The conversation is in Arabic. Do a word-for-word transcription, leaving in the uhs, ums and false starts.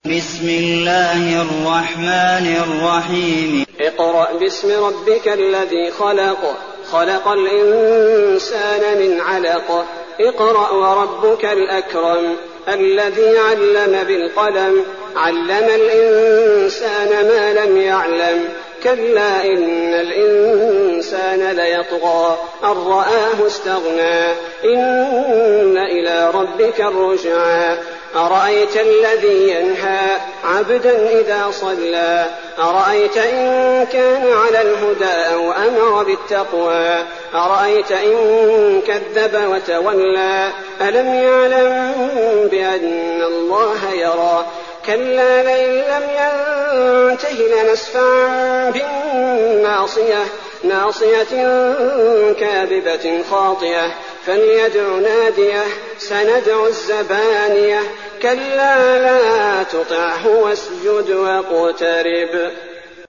بسم الله الرحمن الرحيم اقرأ باسم ربك الذي خلق خلق الإنسان من علق اقرأ وربك الأكرم الذي علم بالقلم علم الإنسان ما لم يعلم كلا إن الإنسان ليطغى أن رآه استغنى إن إلى ربك الرجعى أرأيت الذي ينهى عبدا إذا صلى أرأيت إن كان على الهدى أو أمر بالتقوى أرأيت إن كذب وتولى ألم يعلم بأن الله يرى كلا لئن لم ينته لنسفعا بالناصية ناصية كاذبة خاطئة فليدع ناديه سندع الزبانية كلا لا تطعه واسجد واقترب.